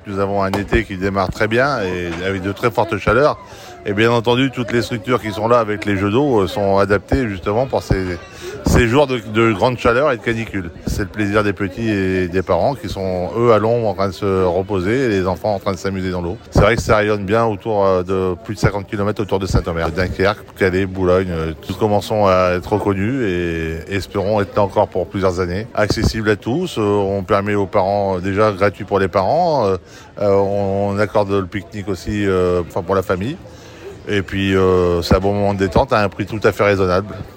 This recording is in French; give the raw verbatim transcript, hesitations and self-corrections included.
nous avons un été qui démarre très bien et avec de très fortes chaleurs. Et bien entendu, toutes les structures qui sont là avec les jeux d'eau sont adaptées justement pour ces, ces jours de, de grande chaleur et de canicule. C'est le plaisir des petits et des parents qui sont, eux, à l'ombre en train de se reposer et les enfants en train de s'amuser dans l'eau. C'est vrai que ça rayonne bien autour de plus de cinquante kilomètres autour de Saint-Omer. Dunkerque, Calais, Boulogne, nous commençons à être reconnus et espérons être là encore pour plusieurs années. Accessible à tous, on permet aux parents, déjà gratuit pour les parents, on accorde le pique-nique aussi enfin pour la famille. Et puis, euh, c'est un bon moment de détente à un prix tout à fait raisonnable.